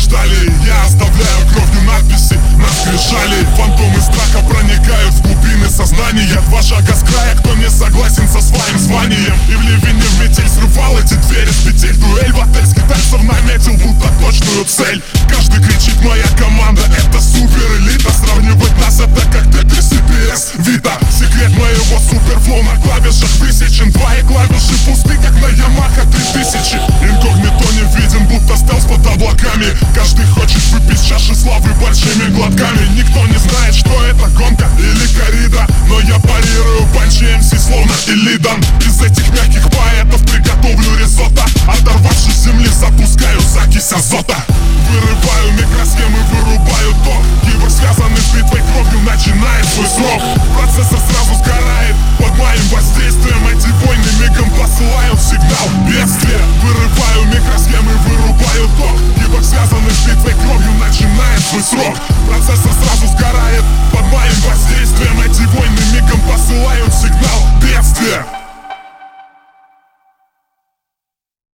ждали. Я оставляю кровью надписи на скрижали. Фантомы страха проникают в глубины сознания. Два шага с края, кто не согласен со своим званием. И в ливень, и в метель срывал эти двери с петель. Дуэль в отель скитальцев наметил, будто точную цель. Каждый кричит: моя команда — это супер элита. Сравнивать нас — это как Tetris и PS Vita. Секрет моего суперфлоу на клавишах высечен. Твои клавиши пусты, как на Yamaha 3000. Инкогнито не виден, будто стелс под облаками. Каждый хочет выпить чаши славы большими глотками. Никто не знает, что это гонка или коррида, но я парирую панчи МС словно Илидан. Из этих мягких поэтов приготовлю ризотто. Оторвавшись с земли, запускаю закись азота. Вырываю микросхемы, вырубаю ток. Киборг, связанный с битвой кровью, начинает свой срок. Процессор сразу сгорает под моим воздействием. Эти войны мигом посылают сигнал бедствия. Вырываю микросхемы, вырубаю ток. Киборг, связанный с битвой кровью, начинает свой срок. Процессор сразу сгорает под моим воздействием. Эти войны мигом посылают сигнал